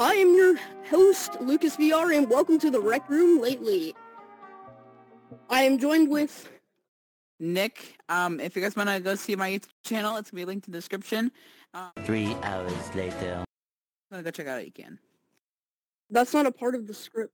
I am your host, Lucas VR, and welcome to the Rec Room Lately. I am joined with... Nick. If you guys want to go see my YouTube channel, it's going to be linked in the description. 3 hours later. Want to go check it out, you can. That's not a part of the script.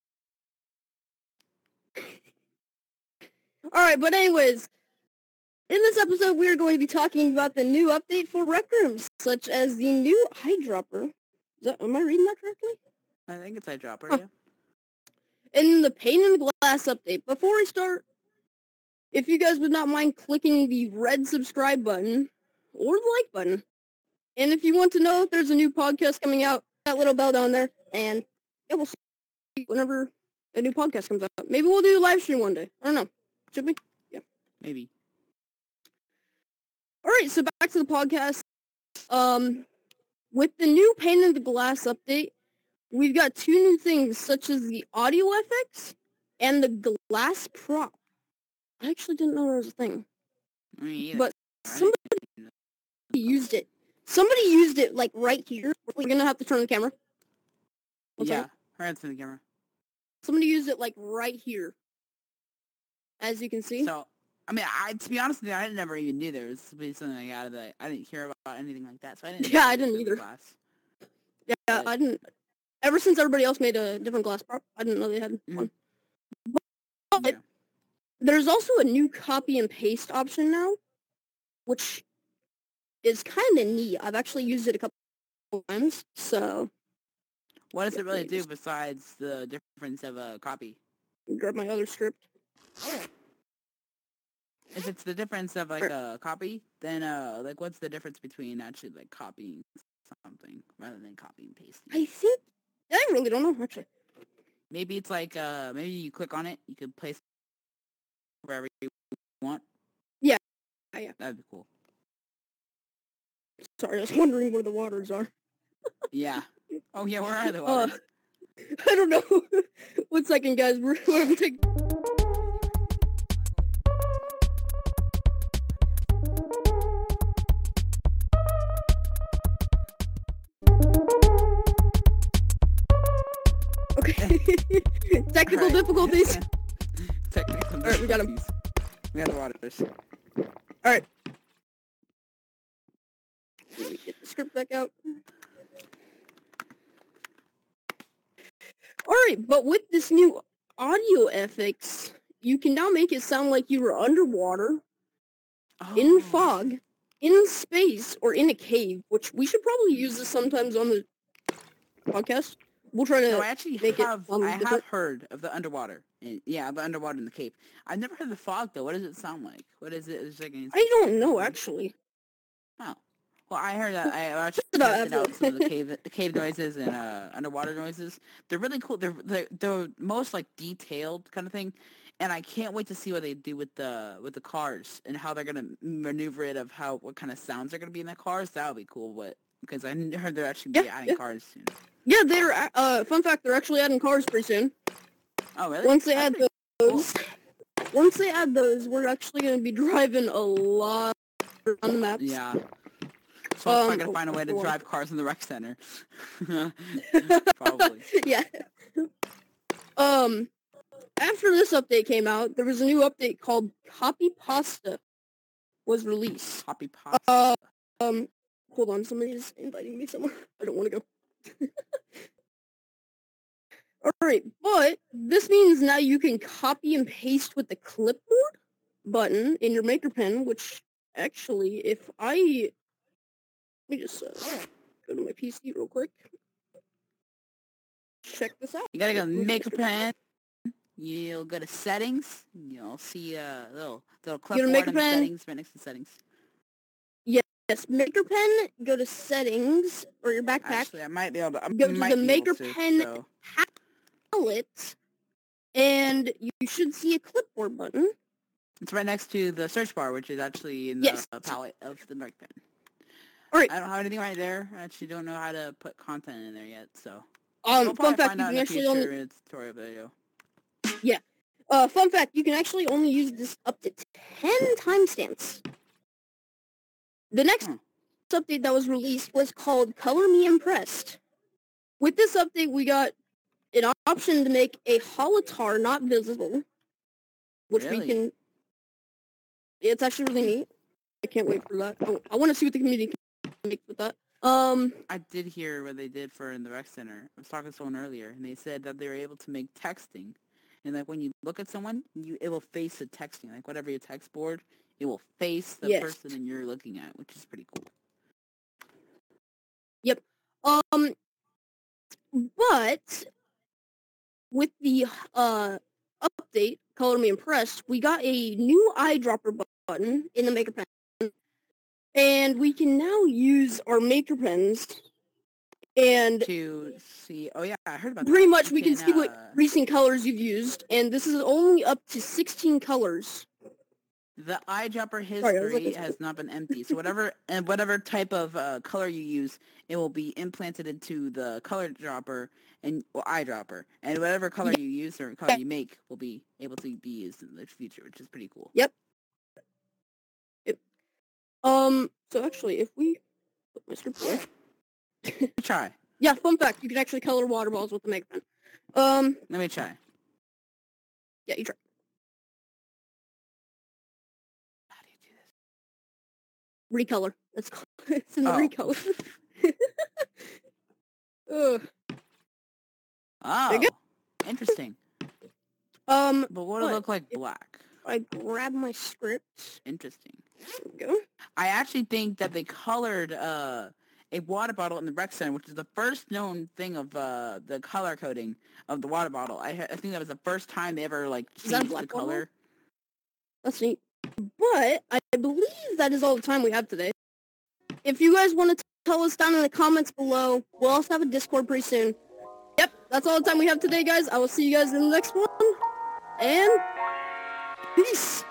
Alright, but anyways, in this episode we are going to be talking about the new update for Rec Rooms, such as the new eyedropper. Am I reading that correctly? I think it's eyedropper, yeah. And the pane in the glass update. Before we start, if you guys would not mind clicking the red subscribe button or the like button, and if you want to know if there's a new podcast coming out, that little bell down there, and yeah, we'll see whenever a new podcast comes out. Maybe we'll do a live stream one day. I don't know. Should we? Yeah. Maybe. Alright, so back to the podcast. With the new pane in the glass update, we've got two new things, such as the audio effects and the glass prop. I actually didn't know there was a thing. Me either. But somebody used it. Somebody used it, like, right here. We're gonna have to turn the camera. What's Yeah, that? her hands in the camera. Somebody used it, like, right here. As you can see. So, I mean, to be honest with you, I never even knew there was something like that. I didn't hear about anything like that, so I didn't. Yeah, know I it was didn't in either. glass. Yeah, But- I didn't. Ever since everybody else made a different glass prop, I didn't know they had one. But Yeah. there's also a new copy and paste option now, which is kind of neat. I've actually used it a couple times, so What does Yeah, it really maybe do just- besides the difference of a copy? grab my other script. If it's the difference of like a copy, then like what's the difference between actually like copying something rather than copying and pasting? I think I really don't know actually. Maybe it's like maybe you click on it, you could place it wherever you want. Yeah. That'd be cool. Sorry, I was wondering where the waters are. Yeah. Oh yeah, where are the waters? I don't know. 1 second, guys. We're gonna take. Okay. Technical Alright. difficulties. Technical Alright, we got 'em. difficulties. We got the waters. Alright. Let me get the script back out. Alright, but with this new audio effects, you can now make it sound like you were underwater, in Oh. fog, in space, or in a cave, which we should probably use this sometimes on the podcast. We'll try to No, I actually make it have. sound I have different. heard of the underwater. Yeah, the underwater in the cave. I've never heard the fog though. What does it sound like? What is it? Is it like I don't know, actually. Oh. Well, I heard that. I actually Check it out tested out after. some of the cave noises and underwater noises. They're really cool. They're the most like detailed kind of thing, and I can't wait to see what they do with the cars and how they're gonna maneuver it of what kind of sounds are gonna be in the cars. That would be cool. Because I heard they're actually be adding cars soon. Yeah, they're, fun fact, they're actually adding cars pretty soon. Oh really? Once they That'd add be those, once they add those, we're actually going to be driving a lot on the maps. Yeah. So I'm probably gonna oh, find a way to hold on. drive cars in the rec center. Probably. Yeah. After this update came out, there was a new update called Copy Pasta was released. Copy pasta. Hold on, somebody's inviting me somewhere. I don't want to go. Alright, but this means now you can copy and paste with the clipboard button in your Maker Pen, which actually, if I... Let me just go to my PC real quick. Check this out. You gotta go Maker Pen. You'll go to settings. You'll see a little clipboard Maker in the Pen. settings, right next to settings. Yes, Maker Pen, go to settings, or your backpack, Actually, I might be able to. I Go to might the be Maker able to, Pen so- palette, and you should see a clipboard button. It's right next to the search bar, which is actually in the Yes. palette of the Maker Pen. Alright, I don't have anything right there. I actually don't know how to put content in there yet, so. fun We'll probably fact, find you out can in a actually future only... tutorial video. fun fact, you can actually only use this up to 10 timestamps. The next Hmm. update that was released was called Color Me Impressed. with this update, we got an option to make a holotar not visible, which we Really? can. It's actually really neat. I can't wait for that. Oh, I want to see what the community can make with that. I did hear what they did for in the rec center. I was talking to someone earlier, and they said that they were able to make texting, and like when you look at someone, it will face the texting, like whatever your text board, it will face the Yes. person that you're looking at, which is pretty cool. Yep. But with the update, Color Me Impressed, we got a new eyedropper button in the Maker Pen. And we can now use our Maker Pens and To see, oh yeah, I heard about pretty that. much You we can see what recent colors you've used. And this is only up to 16 colors. The eyedropper Sorry, I was history looking- has not been empty. So whatever type of color you use, it will be implanted into the color dropper or eyedropper, and whatever color you use or color you make will be able to be used in the future, which is pretty cool. Yep. So actually, if we put my script away. Try. Yeah, fun fact, you can actually color water balls with the Maker Pen. Let me try. Yeah, you try. How do you do this? Recolor. It's in the Oh. recolor. Ugh. Oh, you interesting. But But what would it look like black? I grab my script. Interesting. There we go. I actually think that they colored a water bottle in the rec center, which is the first known thing of the color coding of the water bottle. I think that was the first time they ever like Is that a changed the black bottle? color. That's neat. But I believe that is all the time we have today. If you guys want to tell us down in the comments below, we'll also have a Discord pretty soon. Yep, that's all the time we have today, guys. I will see you guys in the next one. And peace.